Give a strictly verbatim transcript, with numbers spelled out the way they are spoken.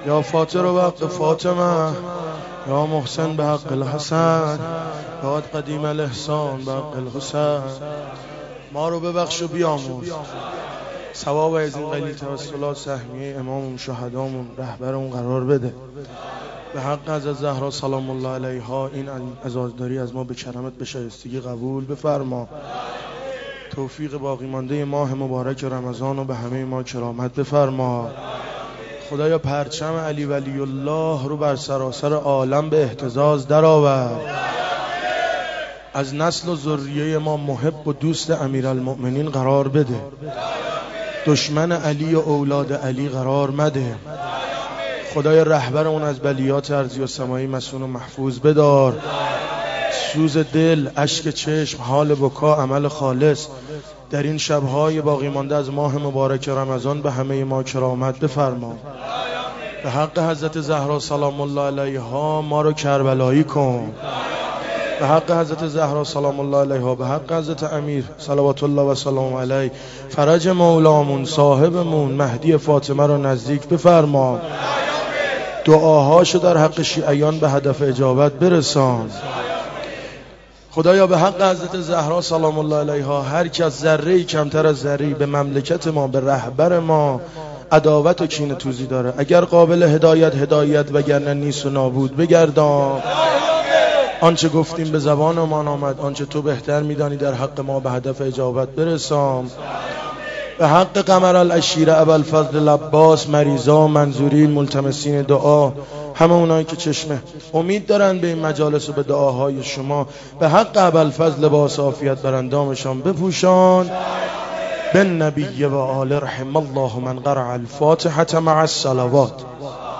یا فاطر و وقت فاطمه یا محسن به حق الحسن یا قدیم الاحسان به حق الحسن. ما رو ببخش و بیاموز، ثواب از این قلیل توسلات سهمیه امامون شهدامون رهبرمون قرار بده. به حق حضرت زهرا سلام الله علیها این عزاداری از ما به کرمت به شایستگی قبول بفرما. توفیق باقی مانده ماه مبارک رمضان رو به همه ما کرامت بفرما. خدایا پرچم علی ولی الله رو بر سراسر عالم به اهتزاز درآور. از نسل و ذریه ما محب و دوست امیرالمؤمنین قرار بده. دشمن علی و اولاد علی قرار مده. خدای رهبرمون از بلیات ارضی و سمایی مسون و محفوظ بدار. سوز دل، اشک چشم، حال بکا، عمل خالص در این شبهای باقی مانده از ماه مبارک رمضان به همه ما کرامت بفرما. به حق حضرت زهرا سلام الله علیها ما رو کربلایی کن. به حق حضرت زهرا سلام الله علیها، به حق حضرت امیر صلوات الله و سلام علیه، فرج مولامون صاحبمون مهدی فاطمه رو نزدیک بفرما. دعاهاشو در حق شیعیان به هدف اجابت برسان. خدایا به حق حضرت زهرا سلام الله علیها هر کس ذره‌ای کمتر از ذره‌ای به مملکت ما، به رهبر ما عداوت و کینه توزی داره، اگر قابل هدایت هدایت، وگرنه نیست و نابود بگردان. آنچه گفتیم به زبان ما آمد، آنچه تو بهتر میدانی در حق ما به هدف اجابت برسان. به حق قمر العشیره ابوالفضل العباس، مریضا، منظورین، ملتمسین دعا، همه اونایی که چشم امید دارن به این مجالس و به دعاهای شما، به حق ابوالفضل لباس عافیت بر اندامشان بپوشان. بالنبی و آل رحم الله من قرأ الفاتحة مع الصلوات.